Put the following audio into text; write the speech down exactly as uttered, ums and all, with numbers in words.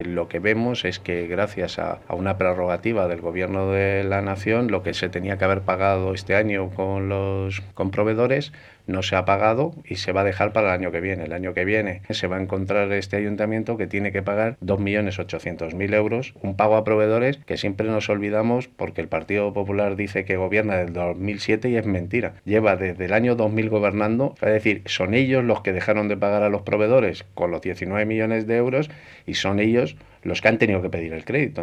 Lo que vemos es que gracias a, a una prerrogativa del Gobierno de la Nación, lo que se tenía que haber pagado este año con los con proveedores no se ha pagado y se va a dejar para el año que viene. El año que viene se va a encontrar este ayuntamiento que tiene que pagar dos millones ochocientos mil euros, un pago a proveedores que siempre nos olvidamos porque el Partido Popular dice que gobierna desde dos mil siete y es mentira. Lleva desde el año dos mil gobernando, es decir, son ellos los que dejaron de pagar a los proveedores con los diecinueve millones de euros y son ellos los que han tenido que pedir el crédito.